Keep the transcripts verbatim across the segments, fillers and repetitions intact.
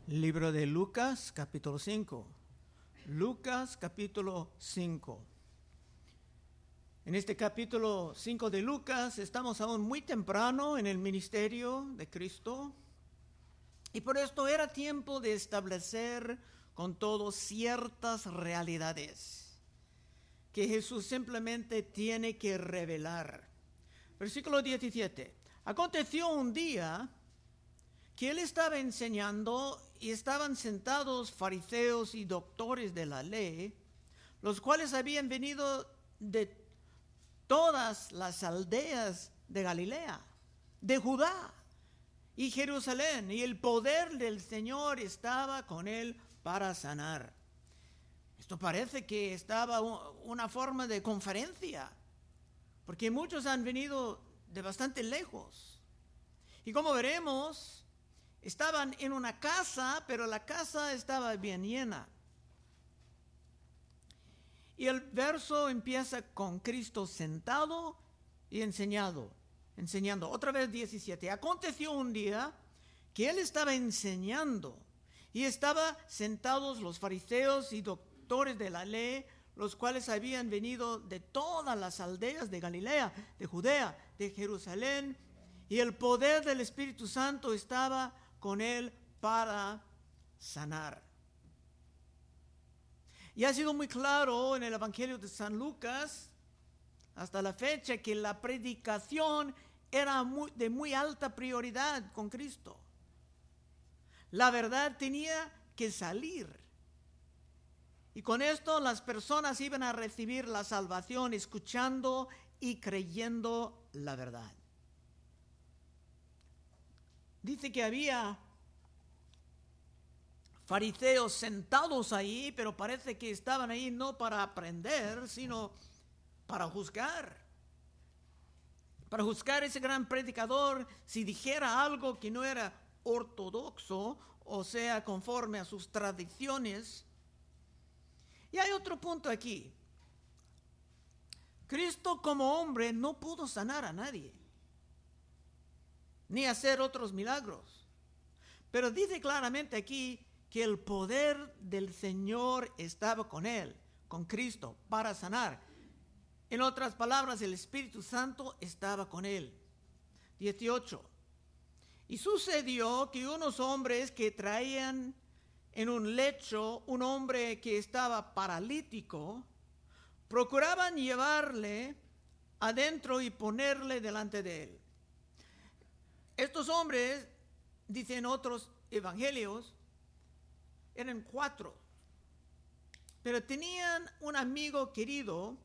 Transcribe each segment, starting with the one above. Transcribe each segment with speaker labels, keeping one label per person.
Speaker 1: Libro de Lucas, capítulo cinco. Lucas, capítulo cinco. En este capítulo cinco de Lucas estamos aún muy temprano en el ministerio de Cristo. Y por esto era tiempo de establecer con todo ciertas realidades que Jesús simplemente tiene que revelar. Versículo diecisiete. Aconteció un día que él estaba enseñando y estaban sentados fariseos y doctores de la ley, los cuales habían venido de todas las aldeas de Galilea, de Judá y Jerusalén, y el poder del Señor estaba con él para sanar. Esto parece que estaba una forma de conferencia, porque muchos han venido de bastante lejos. Y como veremos, estaban en una casa, pero la casa estaba bien llena. Y el verso empieza con Cristo sentado y enseñado, enseñando. Otra vez diecisiete. Aconteció un día que él estaba enseñando y estaban sentados los fariseos y doctores de la ley, los cuales habían venido de todas las aldeas de Galilea, de Judea, de Jerusalén, y el poder del Espíritu Santo estaba con él para sanar. Y ha sido muy claro en el Evangelio de San Lucas hasta la fecha que la predicación era muy, de muy alta prioridad con Cristo. La verdad tenía que salir. Y con esto las personas iban a recibir la salvación escuchando y creyendo la verdad. Dice que había fariseos sentados ahí, pero parece que estaban ahí no para aprender, sino para juzgar. Para juzgar a ese gran predicador si dijera algo que no era ortodoxo, o sea, conforme a sus tradiciones. Y hay otro punto aquí. Cristo como hombre no pudo sanar a nadie, ni hacer otros milagros. Pero dice claramente aquí que el poder del Señor estaba con él, con Cristo, para sanar. En otras palabras, el Espíritu Santo estaba con él. dieciocho. Y sucedió que unos hombres que traían en un lecho un hombre que estaba paralítico, procuraban llevarle adentro y ponerle delante de él. Estos hombres, dicen otros evangelios, eran cuatro, pero tenían un amigo querido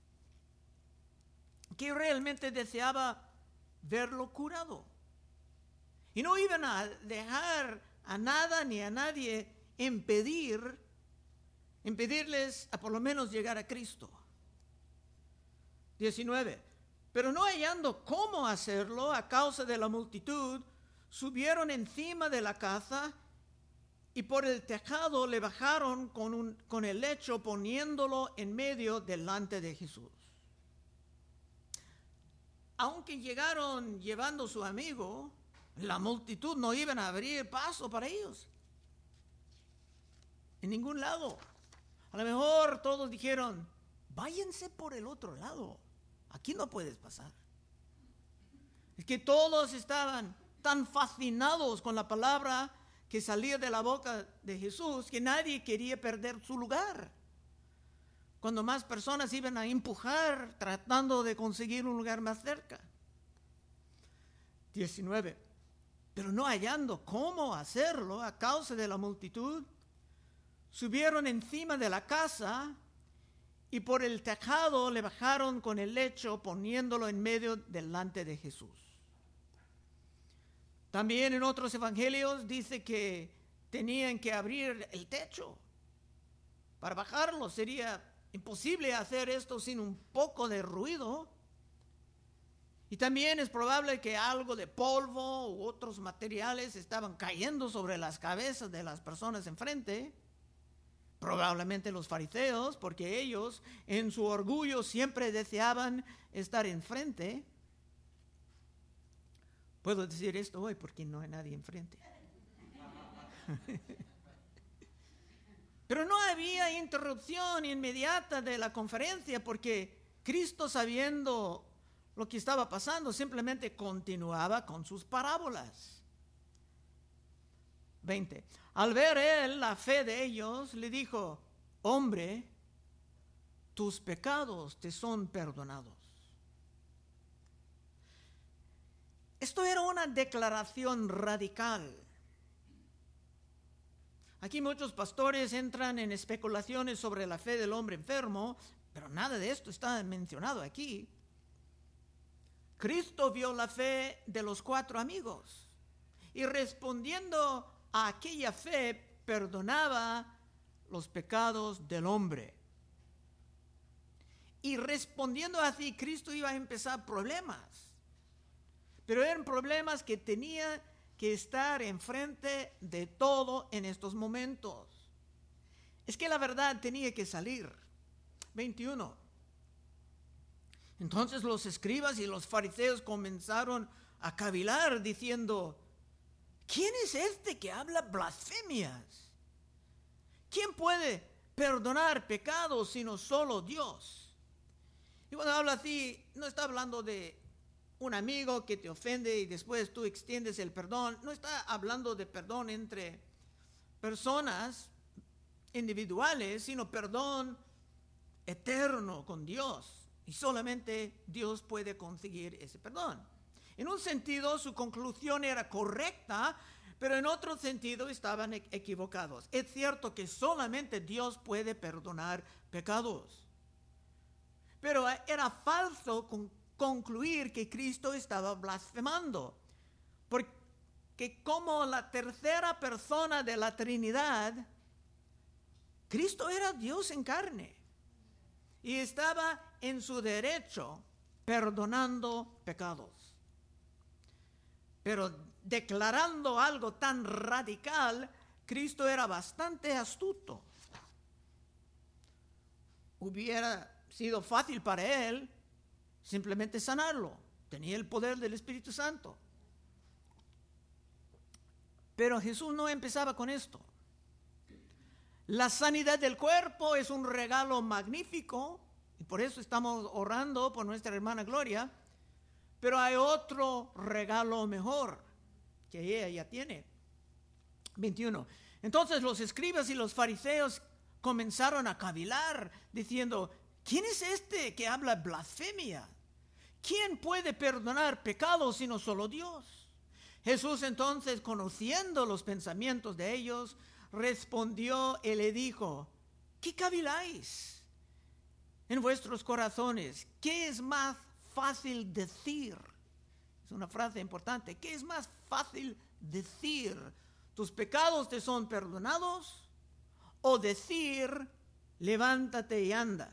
Speaker 1: que realmente deseaba verlo curado. Y no iban a dejar a nada ni a nadie impedir, impedirles a por lo menos llegar a Cristo. diecinueve. Pero no hallando cómo hacerlo a causa de la multitud, subieron encima de la casa y por el tejado le bajaron con, un, con el lecho, poniéndolo en medio delante de Jesús. Aunque llegaron llevando a su amigo, la multitud no iban a abrir paso para ellos. En ningún lado. A lo mejor todos dijeron, váyanse por el otro lado. Aquí no puedes pasar. Es que todos estaban tan fascinados con la palabra que salía de la boca de Jesús que nadie quería perder su lugar. Cuando más personas iban a empujar tratando de conseguir un lugar más cerca. diecinueve. Pero no hallando cómo hacerlo a causa de la multitud, subieron encima de la casa y por el tejado le bajaron con el lecho, poniéndolo en medio delante de Jesús. También en otros evangelios dice que tenían que abrir el techo para bajarlo. Sería imposible hacer esto sin un poco de ruido. Y también es probable que algo de polvo u otros materiales estaban cayendo sobre las cabezas de las personas enfrente. Probablemente los fariseos, porque ellos en su orgullo siempre deseaban estar enfrente. Puedo decir esto hoy porque no hay nadie enfrente. Pero no había interrupción inmediata de la conferencia porque Cristo, sabiendo lo que estaba pasando, simplemente continuaba con sus parábolas. veinte. Al ver él la fe de ellos, le dijo: hombre, tus pecados te son perdonados. Esto era una declaración radical. Aquí muchos pastores entran en especulaciones sobre la fe del hombre enfermo, pero nada de esto está mencionado aquí. Cristo vio la fe de los cuatro amigos y respondiendo a aquella fe perdonaba los pecados del hombre. Y respondiendo así, Cristo iba a empezar problemas. Pero eran problemas que tenía que estar enfrente de todo en estos momentos. Es que la verdad tenía que salir. veintiuno. Entonces los escribas y los fariseos comenzaron a cavilar diciendo: ¿quién es este que habla blasfemias? ¿Quién puede perdonar pecados sino solo Dios? Y cuando habla así, no está hablando de un amigo que te ofende y después tú extiendes el perdón. No está hablando de perdón entre personas individuales, sino perdón eterno con Dios. Y solamente Dios puede conseguir ese perdón. En un sentido, su conclusión era correcta, pero en otro sentido estaban equivocados. Es cierto que solamente Dios puede perdonar pecados. Pero era falso con concluir que Cristo estaba blasfemando, porque como la tercera persona de la Trinidad, Cristo era Dios en carne y estaba en su derecho perdonando pecados. Pero declarando algo tan radical, Cristo era bastante astuto. Hubiera sido fácil para él simplemente sanarlo. Tenía el poder del Espíritu Santo. Pero Jesús no empezaba con esto. La sanidad del cuerpo es un regalo magnífico, y por eso estamos orando por nuestra hermana Gloria. Pero hay otro regalo mejor que ella ya tiene. veintiuno. Entonces los escribas y los fariseos comenzaron a cavilar diciendo: ¿quién es este que habla blasfemia? ¿Quién puede perdonar pecados sino solo Dios? Jesús entonces, conociendo los pensamientos de ellos, respondió y le dijo: ¿qué caviláis en vuestros corazones? ¿Qué es más fácil decir? Es una frase importante. ¿Qué es más fácil decir? ¿Tus pecados te son perdonados? O decir: levántate y anda.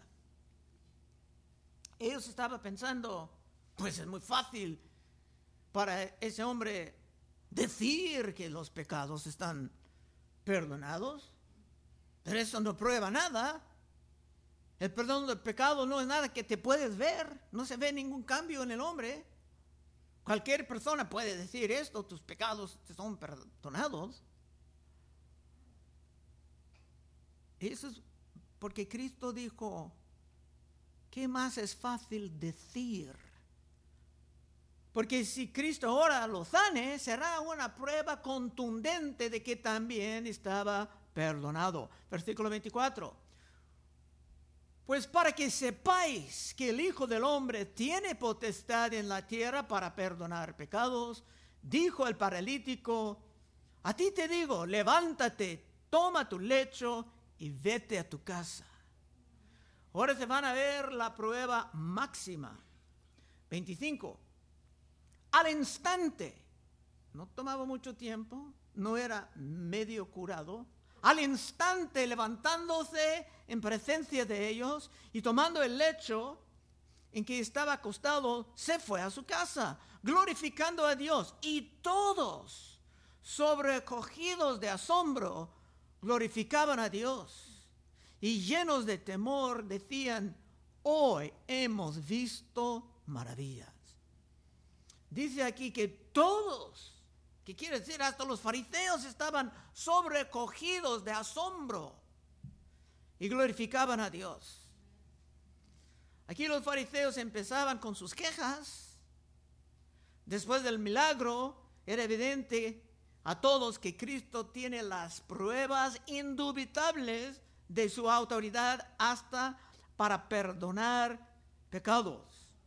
Speaker 1: Ellos estaban pensando: pues es muy fácil para ese hombre decir que los pecados están perdonados, pero eso no prueba nada. El perdón del pecado no es nada que te puedes ver, no se ve ningún cambio en el hombre. Cualquier persona puede decir esto: tus pecados te son perdonados. Eso es porque Cristo dijo: ¿qué más es fácil decir? Porque si Cristo ahora lo sane, será una prueba contundente de que también estaba perdonado. Versículo veinticuatro. Pues para que sepáis que el Hijo del Hombre tiene potestad en la tierra para perdonar pecados, dijo el paralítico: a ti te digo, levántate, toma tu lecho y vete a tu casa. Ahora se van a ver la prueba máxima. veinticinco. Al instante, no tomaba mucho tiempo, no era medio curado. Al instante, levantándose en presencia de ellos y tomando el lecho en que estaba acostado, se fue a su casa, glorificando a Dios. Y todos, sobrecogidos de asombro, glorificaban a Dios. Y llenos de temor, decían: hoy hemos visto maravillas. Dice aquí que todos ¿Qué quiere decir? Hasta los fariseos estaban sobrecogidos de asombro y glorificaban a Dios. Aquí los fariseos empezaban con sus quejas. Después del milagro, era evidente a todos que Cristo tiene las pruebas indubitables de su autoridad hasta para perdonar pecados.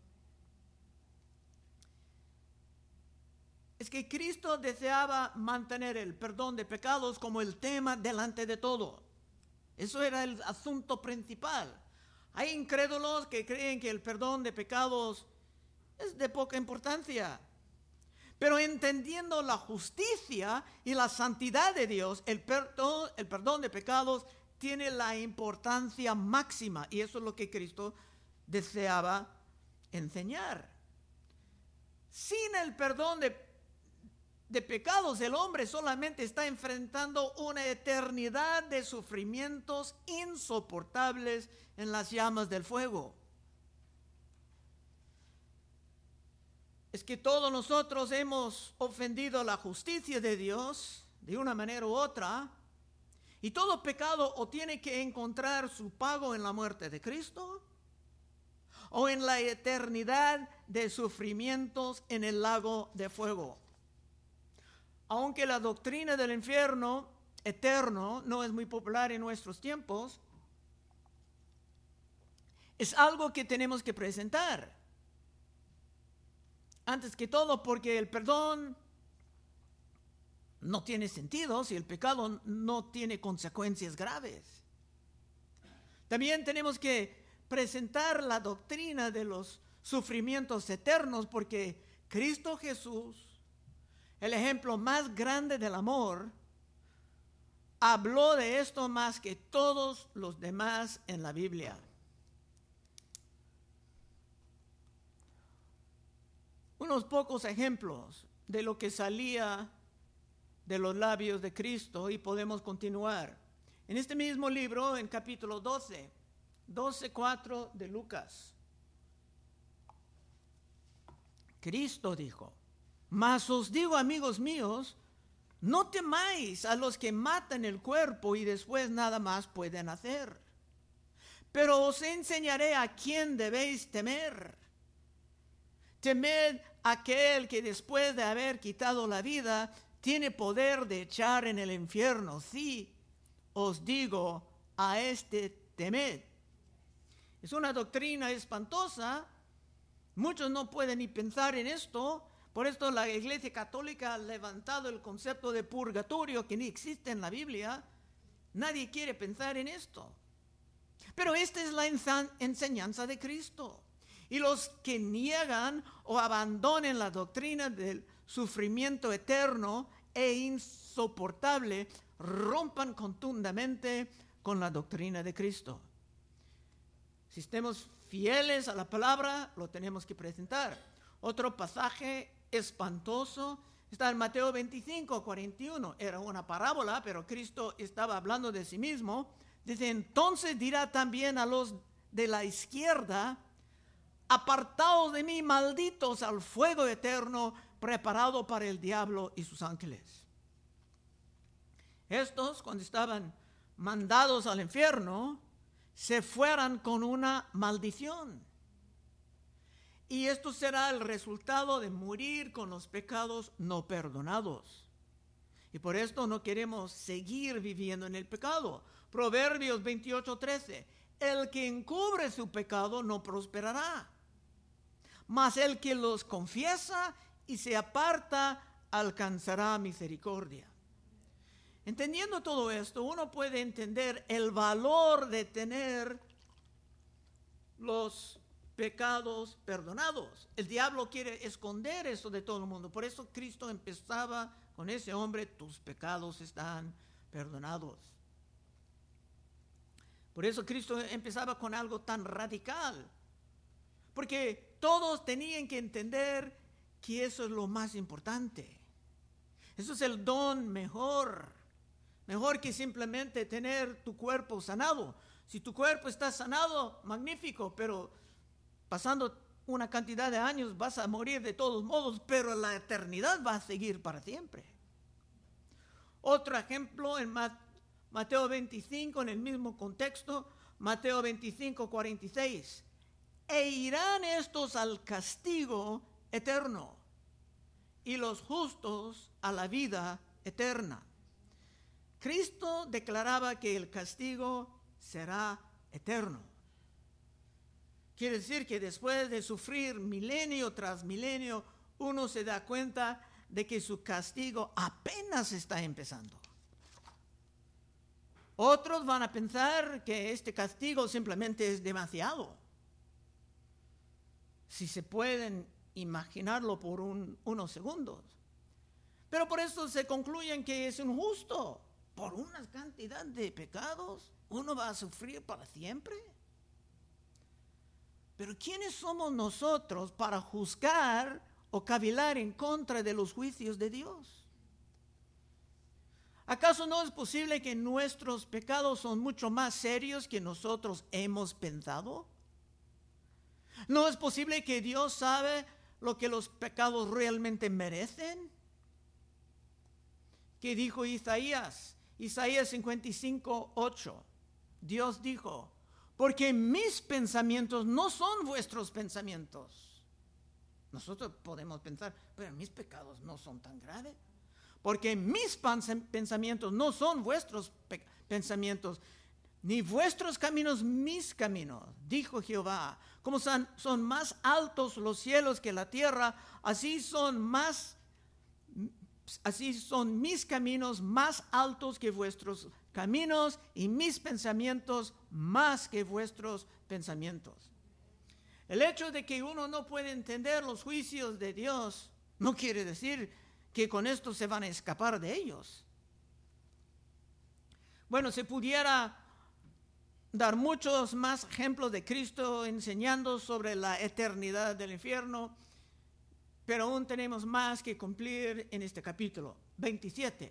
Speaker 1: Es que Cristo deseaba mantener el perdón de pecados como el tema delante de todo. Eso era el asunto principal. Hay incrédulos que creen que el perdón de pecados es de poca importancia. Pero entendiendo la justicia y la santidad de Dios, el perdón, el perdón de pecados tiene la importancia máxima. Y eso es lo que Cristo deseaba enseñar. Sin el perdón de de pecados, el hombre solamente está enfrentando una eternidad de sufrimientos insoportables en las llamas del fuego. Es que todos nosotros hemos ofendido la justicia de Dios de una manera u otra, y todo pecado o tiene que encontrar su pago en la muerte de Cristo, o en la eternidad de sufrimientos en el lago de fuego. Aunque la doctrina del infierno eterno no es muy popular en nuestros tiempos, es algo que tenemos que presentar. Antes que todo, porque el perdón no tiene sentido si el pecado no tiene consecuencias graves. También tenemos que presentar la doctrina de los sufrimientos eternos, porque Cristo Jesús, el ejemplo más grande del amor, habló de esto más que todos los demás en la Biblia. Unos pocos ejemplos de lo que salía de los labios de Cristo y podemos continuar. En este mismo libro, en capítulo doce, doce cuatro de Lucas, Cristo dijo: mas os digo, amigos míos, no temáis a los que matan el cuerpo y después nada más pueden hacer. Pero os enseñaré a quién debéis temer. Temed a aquel que después de haber quitado la vida tiene poder de echar en el infierno. Sí, os digo, a este temed. Es una doctrina espantosa. Muchos no pueden ni pensar en esto. Por esto la Iglesia Católica ha levantado el concepto de purgatorio que ni existe en la Biblia. Nadie quiere pensar en esto. Pero esta es la enseñanza de Cristo. Y los que niegan o abandonen la doctrina del sufrimiento eterno e insoportable, rompan contundentemente con la doctrina de Cristo. Si estemos fieles a la palabra, lo tenemos que presentar. Otro pasaje espantoso está en Mateo veinticinco, cuarenta y uno. Era una parábola, pero Cristo estaba hablando de sí mismo. Dice: entonces dirá también a los de la izquierda: apartaos de mí, malditos, al fuego eterno preparado para el diablo y sus ángeles. Estos, cuando estaban mandados al infierno, se fueran con una maldición. Y esto será el resultado de morir con los pecados no perdonados. Y por esto no queremos seguir viviendo en el pecado. Proverbios veintiocho, trece. El que encubre su pecado no prosperará, mas el que los confiesa y se aparta alcanzará misericordia. Entendiendo todo esto, uno puede entender el valor de tener los pecados perdonados. El diablo quiere esconder eso de todo el mundo. Por eso Cristo empezaba con ese hombre: tus pecados están perdonados. Por eso Cristo empezaba con algo tan radical, porque todos tenían que entender que eso es lo más importante. Eso es el don mejor, mejor que simplemente tener tu cuerpo sanado. Si tu cuerpo está sanado, magnífico, pero pasando una cantidad de años, vas a morir de todos modos, pero la eternidad va a seguir para siempre. Otro ejemplo en Mateo veinticinco, en el mismo contexto, Mateo veinticinco, cuarenta y seis. E irán estos al castigo eterno, y los justos a la vida eterna. Cristo declaraba que el castigo será eterno. Quiere decir que después de sufrir milenio tras milenio, uno se da cuenta de que su castigo apenas está empezando. Otros van a pensar que este castigo simplemente es demasiado. Si se pueden imaginarlo por un, unos segundos. Pero por eso se concluyen que es injusto. Por una cantidad de pecados, uno va a sufrir para siempre. Pero ¿quiénes somos nosotros para juzgar o cavilar en contra de los juicios de Dios? ¿Acaso no es posible que nuestros pecados son mucho más serios que nosotros hemos pensado? ¿No es posible que Dios sabe lo que los pecados realmente merecen? ¿Qué dijo Isaías? Isaías cincuenta y cinco, ocho. Dios dijo, porque mis pensamientos no son vuestros pensamientos. Nosotros podemos pensar, pero mis pecados no son tan graves. Porque mis pensamientos no son vuestros pensamientos, ni vuestros caminos mis caminos, dijo Jehová. Como son, son más altos los cielos que la tierra, así son más Así son mis caminos más altos que vuestros caminos y mis pensamientos más que vuestros pensamientos. El hecho de que uno no puede entender los juicios de Dios no quiere decir que con esto se van a escapar de ellos. Bueno, se pudiera dar muchos más ejemplos de Cristo enseñando sobre la eternidad del infierno, pero aún tenemos más que cumplir en este capítulo veintisiete.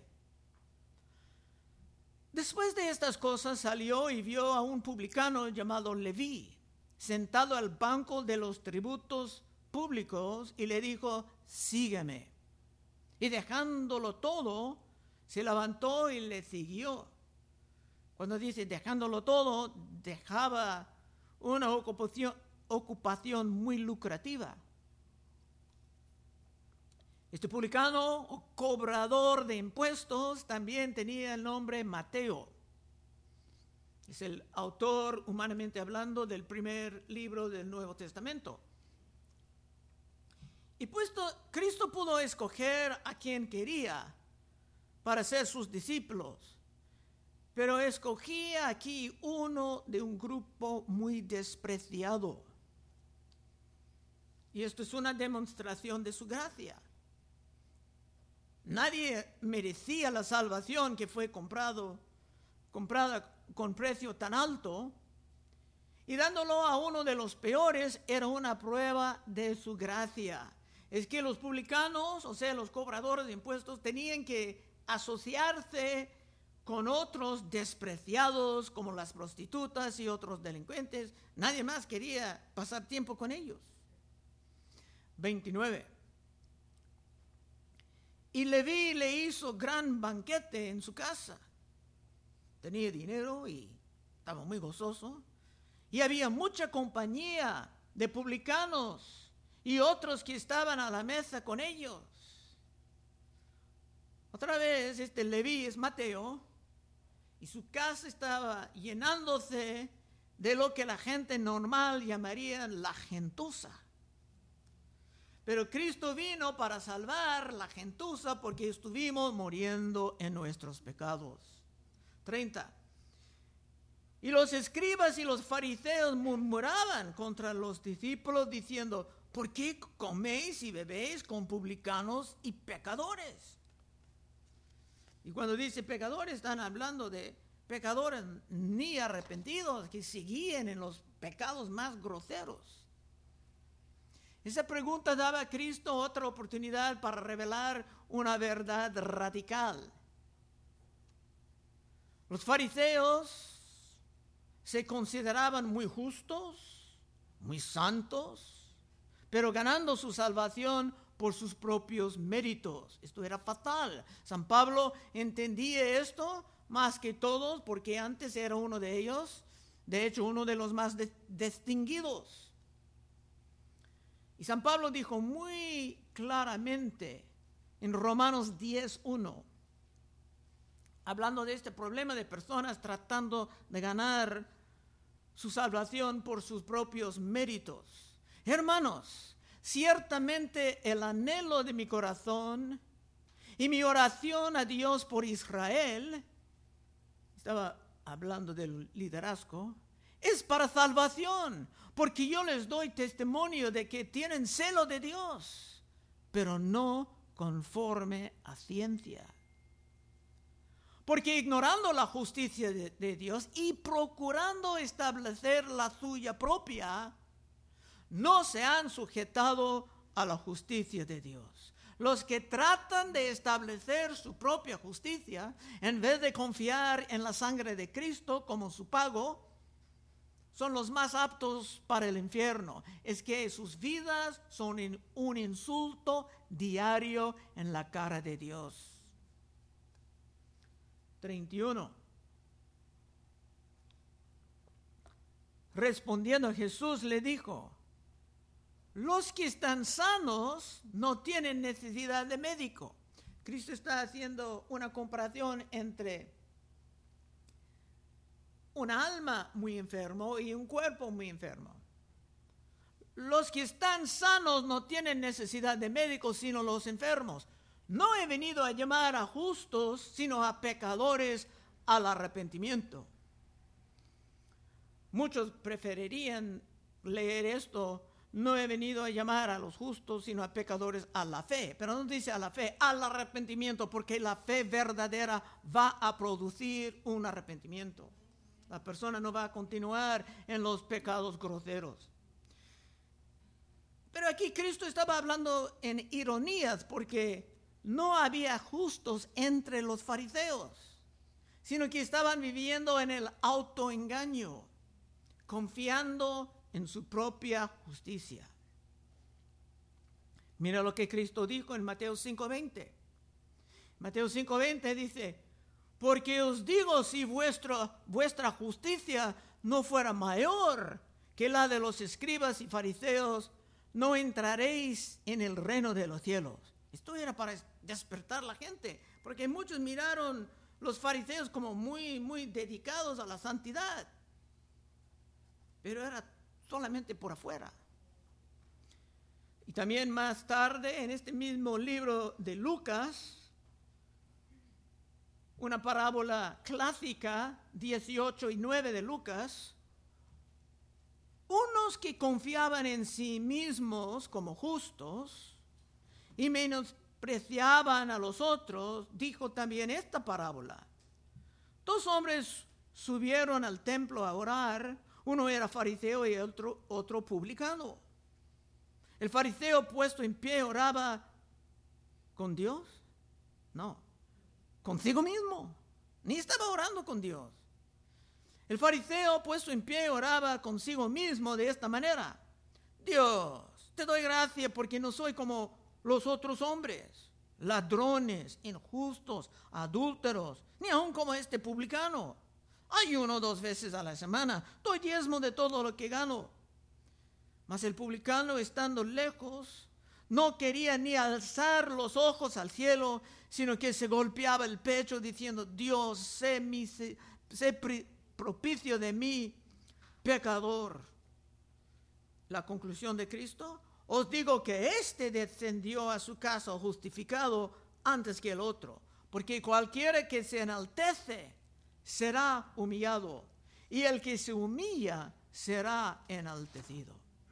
Speaker 1: Después de estas cosas salió y vio a un publicano llamado Leví, sentado al banco de los tributos públicos, y le dijo, sígueme. Y dejándolo todo, se levantó y le siguió. Cuando dice dejándolo todo, dejaba una ocupación, ocupación muy lucrativa. Este publicano o cobrador de impuestos también tenía el nombre Mateo. Es el autor, humanamente hablando, del primer libro del Nuevo Testamento. Y puesto, Cristo pudo escoger a quien quería para ser sus discípulos, pero escogía aquí uno de un grupo muy despreciado. Y esto es una demostración de su gracia. Nadie merecía la salvación que fue comprado, comprada con precio tan alto, y dándolo a uno de los peores era una prueba de su gracia. Es que los publicanos, o sea, los cobradores de impuestos, tenían que asociarse con otros despreciados como las prostitutas y otros delincuentes. Nadie más quería pasar tiempo con ellos. veintinueve. Y Leví le hizo gran banquete en su casa. Tenía dinero y estaba muy gozoso. Y había mucha compañía de publicanos y otros que estaban a la mesa con ellos. Otra vez, este Leví es Mateo, y su casa estaba llenándose de lo que la gente normal llamaría la gentuza. Pero Cristo vino para salvar la gentuza porque estuvimos muriendo en nuestros pecados. treinta. Y los escribas y los fariseos murmuraban contra los discípulos diciendo, ¿por qué coméis y bebéis con publicanos y pecadores? Y cuando dice pecadores, están hablando de pecadores ni arrepentidos que seguían en los pecados más groseros. Esa pregunta daba a Cristo otra oportunidad para revelar una verdad radical. Los fariseos se consideraban muy justos, muy santos, pero ganando su salvación por sus propios méritos. Esto era fatal. San Pablo entendía esto más que todos, porque antes era uno de ellos, de hecho uno de los más de- distinguidos. Y San Pablo dijo muy claramente en Romanos diez uno, hablando de este problema de personas tratando de ganar su salvación por sus propios méritos. Hermanos, ciertamente el anhelo de mi corazón y mi oración a Dios por Israel, estaba hablando del liderazgo, es para salvación, porque yo les doy testimonio de que tienen celo de Dios, pero no conforme a ciencia. Porque ignorando la justicia de, de Dios y procurando establecer la suya propia, no se han sujetado a la justicia de Dios. Los que tratan de establecer su propia justicia, en vez de confiar en la sangre de Cristo como su pago, son los más aptos para el infierno. Es que sus vidas son un insulto diario en la cara de Dios. treinta y uno. Respondiendo Jesús le dijo: los que están sanos no tienen necesidad de médico. Cristo está haciendo una comparación entre un alma muy enfermo y un cuerpo muy enfermo. Los que están sanos no tienen necesidad de médicos, sino los enfermos. No he venido a llamar a justos, sino a pecadores al arrepentimiento. Muchos preferirían leer esto: no he venido a llamar a los justos, sino a pecadores a la fe. Pero no dice a la fe, al arrepentimiento, porque la fe verdadera va a producir un arrepentimiento. La persona no va a continuar en los pecados groseros. Pero aquí Cristo estaba hablando en ironías, porque no había justos entre los fariseos, sino que estaban viviendo en el autoengaño, confiando en su propia justicia. Mira lo que Cristo dijo en Mateo cinco veinte. Mateo cinco veinte dice: porque os digo, si vuestra, vuestra justicia no fuera mayor que la de los escribas y fariseos, no entraréis en el reino de los cielos. Esto era para despertar a la gente, porque muchos miraron los fariseos como muy, muy dedicados a la santidad, pero era solamente por afuera. Y también más tarde, en este mismo libro de Lucas, una parábola clásica, dieciocho y nueve de Lucas, unos que confiaban en sí mismos como justos y menospreciaban a los otros, dijo también esta parábola. Dos hombres subieron al templo a orar, uno era fariseo y otro, otro publicano. El fariseo, puesto en pie, oraba con Dios, no, consigo mismo, ni estaba orando con Dios. El fariseo, puesto en pie, oraba consigo mismo de esta manera: Dios, te doy gracias porque no soy como los otros hombres, ladrones, injustos, adúlteros, ni aun como este publicano. Ayuno dos veces a la semana, doy diezmo de todo lo que gano. Mas el publicano, estando lejos, no quería ni alzar los ojos al cielo, sino que se golpeaba el pecho diciendo: Dios, sé, mi, sé, sé propicio de mí, pecador. La conclusión de Cristo: os digo que éste descendió a su casa justificado antes que el otro, porque cualquiera que se enaltece será humillado, y el que se humilla será enaltecido.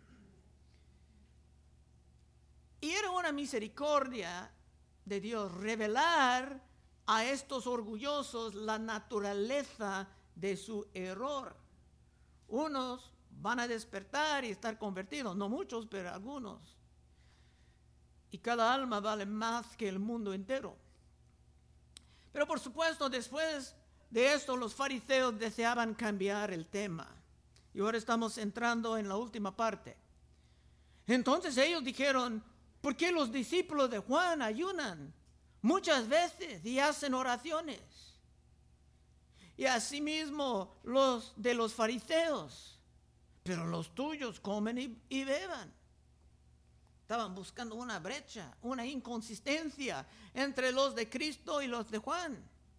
Speaker 1: Y era una misericordia de Dios revelar a estos orgullosos la naturaleza de su error. Unos van a despertar y estar convertidos, no muchos, pero algunos. Y cada alma vale más que el mundo entero. Pero por supuesto, después de esto, los fariseos deseaban cambiar el tema. Y ahora estamos entrando en la última parte. Entonces ellos dijeron, ¿por qué los discípulos de Juan ayunan muchas veces y hacen oraciones? Y asimismo los de los fariseos, pero los tuyos comen y, y beban. Estaban buscando una brecha, una inconsistencia entre los de Cristo y los de Juan.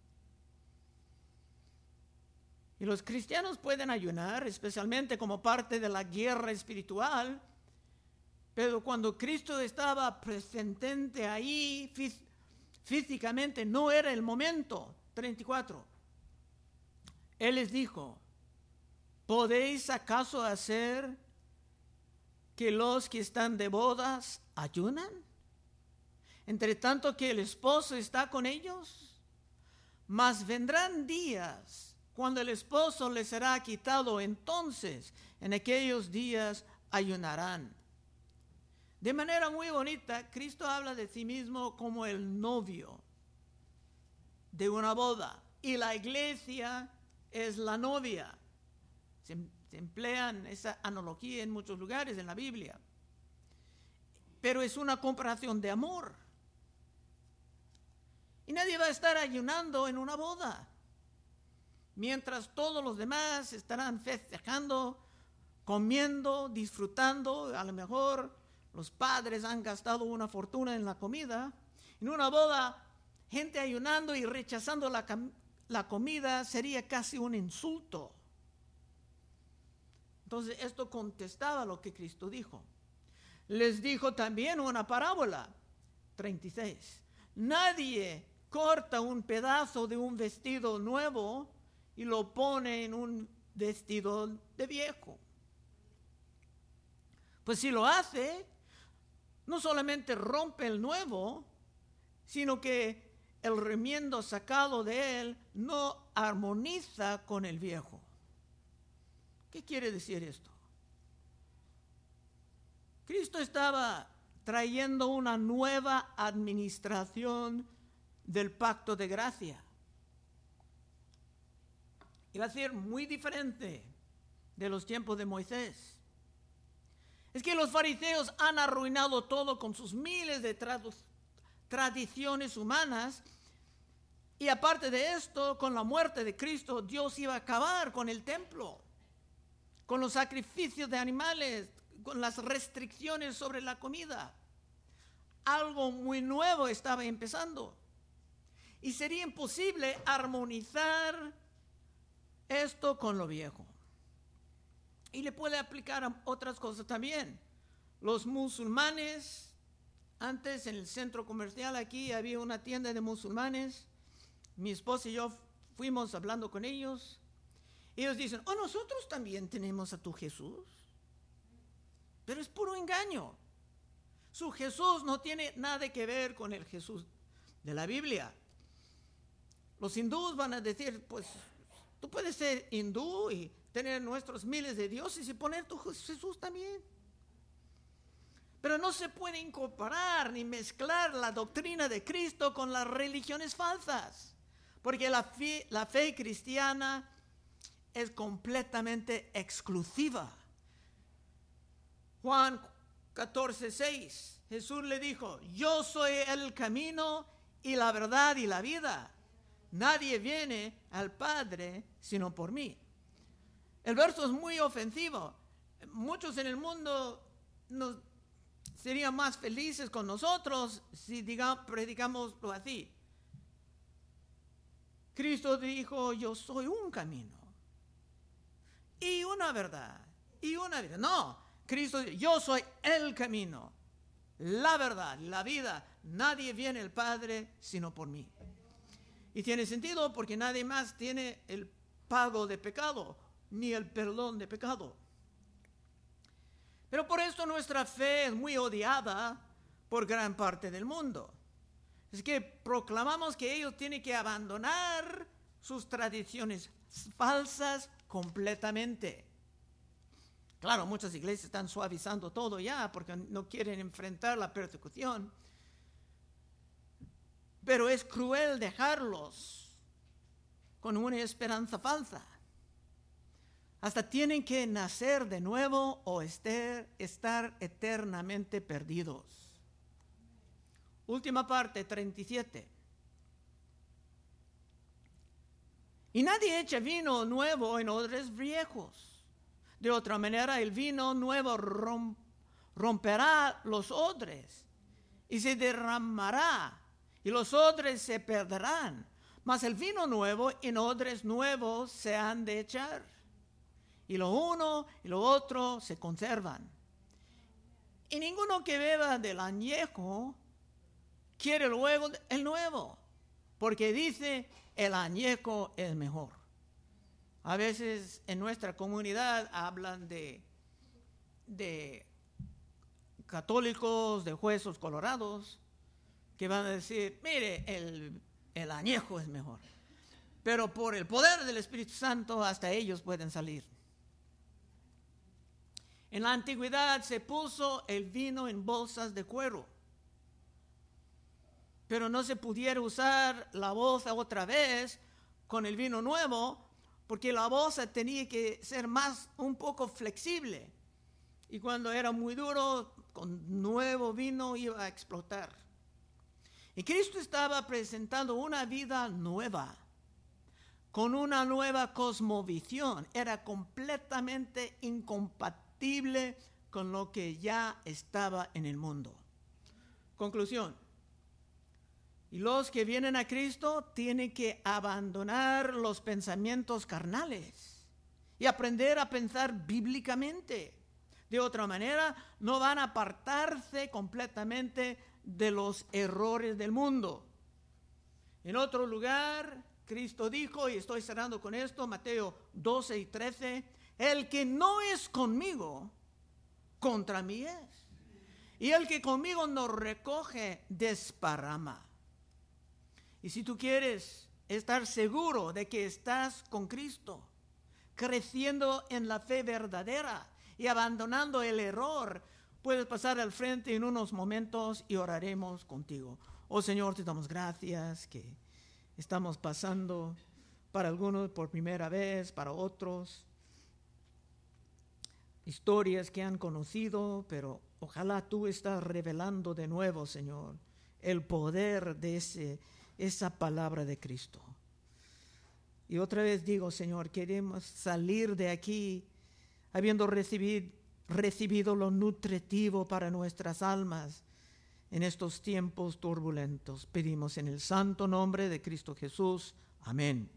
Speaker 1: Y los cristianos pueden ayunar, especialmente como parte de la guerra espiritual, pero cuando Cristo estaba presente ahí fí- físicamente, no era el momento. treinta y cuatro. Él les dijo, ¿podéis acaso hacer que los que están de bodas ayunan, entre tanto que el esposo está con ellos? Mas vendrán días cuando el esposo les será quitado, entonces en aquellos días ayunarán. De manera muy bonita, Cristo habla de sí mismo como el novio de una boda, y la iglesia es la novia. Se, se emplean esa analogía en muchos lugares en la Biblia, pero es una comparación de amor. Y nadie va a estar ayunando en una boda, mientras todos los demás estarán festejando, comiendo, disfrutando. A lo mejor los padres han gastado una fortuna en la comida. En una boda, gente ayunando y rechazando la, la comida sería casi un insulto. Entonces esto contestaba lo que Cristo dijo. Les dijo también una parábola, treinta y seis. Nadie corta un pedazo de un vestido nuevo y lo pone en un vestido de viejo. Pues si lo hace, no solamente rompe el nuevo, sino que el remiendo sacado de él no armoniza con el viejo. ¿Qué quiere decir esto? Cristo estaba trayendo una nueva administración del pacto de gracia. Iba a ser muy diferente de los tiempos de Moisés. Es que los fariseos han arruinado todo con sus miles de tradu- tradiciones humanas, y aparte de esto, con la muerte de Cristo, Dios iba a acabar con el templo, con los sacrificios de animales, con las restricciones sobre la comida. Algo muy nuevo estaba empezando, y sería imposible armonizar esto con lo viejo. Y le puede aplicar a otras cosas también. Los musulmanes, antes en el centro comercial aquí había una tienda de musulmanes. Mi esposa y yo fuimos hablando con ellos. Ellos dicen, oh, nosotros también tenemos a tu Jesús. Pero es puro engaño. Su Jesús no tiene nada que ver con el Jesús de la Biblia. Los hindúes van a decir, pues, tú puedes ser hindú y tener nuestros miles de dioses y poner tu Jesús también. Pero no se puede incorporar ni mezclar la doctrina de Cristo con las religiones falsas, porque la fe, la fe cristiana es completamente exclusiva. Juan catorce, seis, Jesús le dijo, yo soy el camino y la verdad y la vida. Nadie viene al Padre sino por mí. El verso es muy ofensivo. Muchos en el mundo nos serían más felices con nosotros si digamos, predicamos así. Cristo dijo, yo soy un camino y una verdad y una vida. No, Cristo dijo, yo soy el camino, la verdad, la vida. Nadie viene al Padre sino por mí. Y tiene sentido porque nadie más tiene el pago de pecado, ni el perdón de pecado. Pero por esto nuestra fe es muy odiada por gran parte del mundo. Es que proclamamos que ellos tienen que abandonar sus tradiciones falsas completamente. Claro, muchas iglesias están suavizando todo ya porque no quieren enfrentar la persecución. Pero es cruel dejarlos con una esperanza falsa. Hasta tienen que nacer de nuevo o estar, estar eternamente perdidos. Última parte, treinta y siete. Y nadie echa vino nuevo en odres viejos. De otra manera, el vino nuevo rom, romperá los odres y se derramará, y los odres se perderán. Mas el vino nuevo en odres nuevos se han de echar. Y lo uno y lo otro se conservan. Y ninguno que beba del añejo quiere luego el nuevo, porque dice, el añejo es mejor. A veces en nuestra comunidad hablan de, de católicos, de huesos colorados, que van a decir, mire, el, el añejo es mejor. Pero por el poder del Espíritu Santo hasta ellos pueden salir. En la antigüedad se puso el vino en bolsas de cuero, pero no se pudiera usar la bolsa otra vez con el vino nuevo, porque la bolsa tenía que ser más, un poco flexible, y cuando era muy duro, con nuevo vino iba a explotar. Y Cristo estaba presentando una vida nueva, con una nueva cosmovisión. Era completamente incompatible con lo que ya estaba en el mundo. Conclusión. Y los que vienen a Cristo tienen que abandonar los pensamientos carnales y aprender a pensar bíblicamente. De otra manera, no van a apartarse completamente de los errores del mundo. En otro lugar, Cristo dijo, y estoy cerrando con esto, Mateo doce y trece, el que no es conmigo, contra mí es. Y el que conmigo no recoge, desparrama. Y si tú quieres estar seguro de que estás con Cristo, creciendo en la fe verdadera y abandonando el error, puedes pasar al frente en unos momentos y oraremos contigo. Oh Señor, te damos gracias que estamos pasando para algunos por primera vez, para otros historias que han conocido, pero ojalá tú estás revelando de nuevo, Señor, el poder de ese esa palabra de Cristo. Y otra vez digo, Señor, queremos salir de aquí habiendo recibido, recibido lo nutritivo para nuestras almas en estos tiempos turbulentos. Pedimos en el santo nombre de Cristo Jesús. Amén.